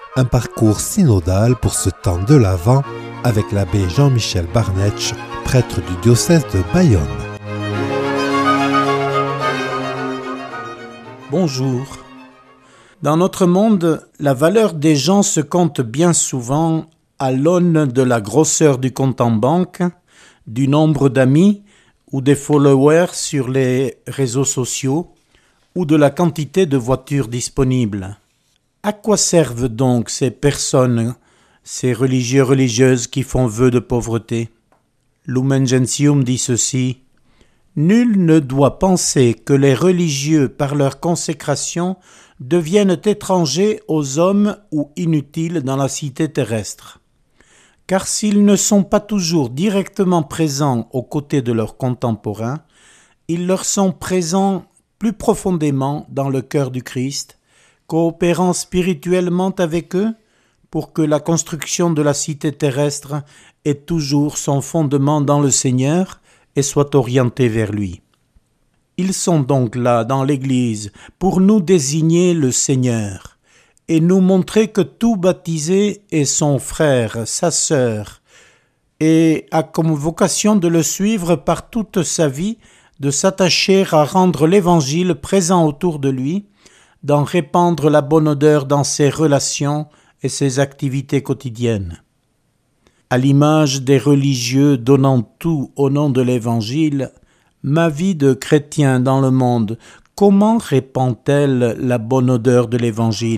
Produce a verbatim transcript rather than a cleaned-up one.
un parcours synodal pour ce temps de l'Avent avec l'abbé Jean-Michel Barnetsch, prêtre du diocèse de Bayonne. Bonjour. Dans notre monde, la valeur des gens se compte bien souvent à l'aune de la grosseur du compte en banque, du nombre d'amis ou des followers sur les réseaux sociaux ou de la quantité de voitures disponibles. À quoi servent donc ces personnes, ces religieux religieuses qui font vœu de pauvreté? Lumen Gentium dit ceci: nul ne doit penser que les religieux, par leur consécration, deviennent étrangers aux hommes ou inutiles dans la cité terrestre. Car s'ils ne sont pas toujours directement présents aux côtés de leurs contemporains, ils leur sont présents plus profondément dans le cœur du Christ, coopérant spirituellement avec eux pour que la construction de la cité terrestre ait toujours son fondement dans le Seigneur et soit orientée vers lui. Ils sont donc là dans l'Église pour nous désigner le Seigneur et nous montrer que tout baptisé est son frère, sa sœur, et a comme vocation de le suivre par toute sa vie, de s'attacher à rendre l'Évangile présent autour de lui, d'en répandre la bonne odeur dans ses relations et ses activités quotidiennes. À l'image des religieux donnant tout au nom de l'Évangile, ma vie de chrétien dans le monde, comment répand-elle la bonne odeur de l'Évangile ?